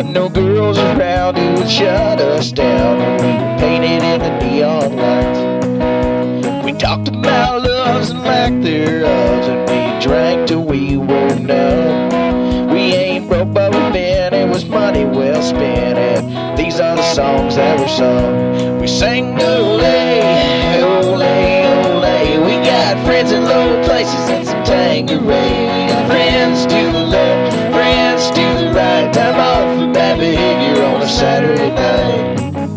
but no girls around who would shut us down. We were painted in the neon lights. We talked about loves and lack thereof, and we drank till we were numb. We ain't broke, but we've been. It was money well spent, and these are the songs that were sung. We sang ole, ole, ole. We got friends in low places and some Tanqueray. We got friends to the left, friends to the right. Time off for bad behavior on a Saturday night.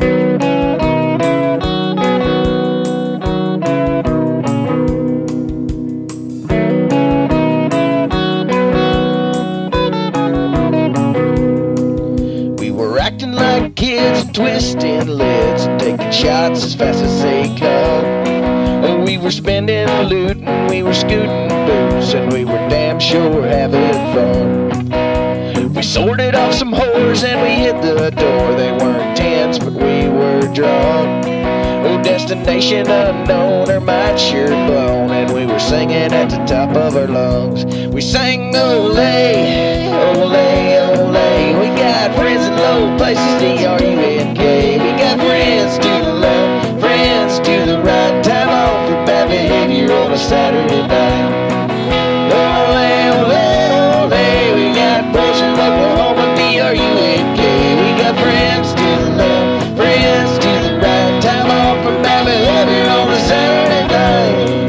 Acting like kids and twisting lids and taking shots as fast as they come. Oh, we were spending, looting, we were scooting booze, and we were damn sure having fun. We sorted off some whores and we hit the door. They weren't tens, but we were drunk. Oh, destination unknown, our mind sure blown, and we were singing at the top of our lungs. We sang ole, ole, ole. We got friends in low places, D-R-U-N-K. We got friends to the left, friends to the right. Time off for bad behavior on a Saturday night. Ole, ole, ole. We got boys in Oklahoma, D-R-U-N-K. We got friends to the left, friends to the right. Time off for bad behavior on a Saturday night.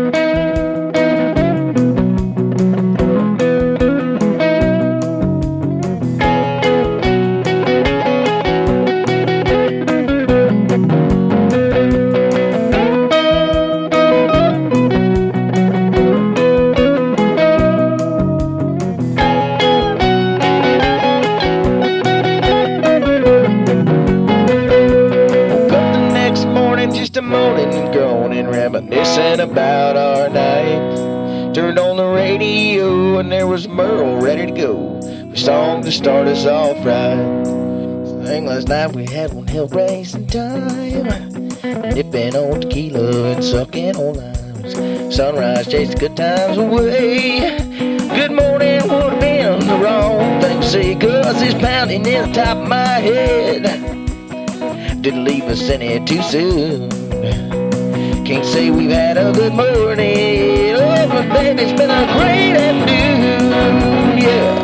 Just a moaning and groaning, reminiscing about our night. Turned on the radio and there was Merle ready to go. A song to start us off right. Thing last night we had one hell racing time, nipping on tequila and sucking on limes. Sunrise chased good times away. Good morning would have been the wrong thing to say, 'cause it's pounding in the top of my head. Didn't leave us any too soon. Can't say we've had a good morning. Oh, but baby, it's been a great afternoon. Yeah.